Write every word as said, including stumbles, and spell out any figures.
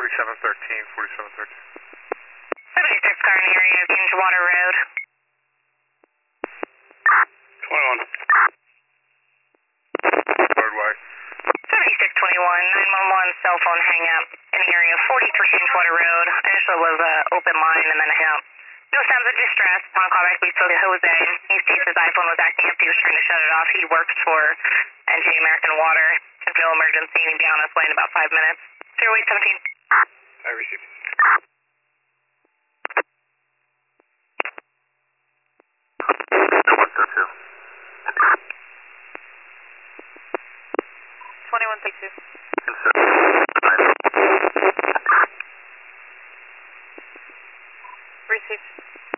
forty-seven thirteen, forty-seven thirteen. seventy-six car in the area of Edgewater Road. twenty-one. Roadway. seventy-six twenty-one, nine one one cell phone hang up in the area of forty-three Edgewater Road. Initially was an open line and then a hang up. No sounds of distress. Upon callback, we spoke to Jose. He states his iPhone was acting up. He was trying to shut it off. He works for N J American Water. There's no emergency, and he'll be on his way in about five minutes. zero eight seventeen. I received. twenty-one thirty-two.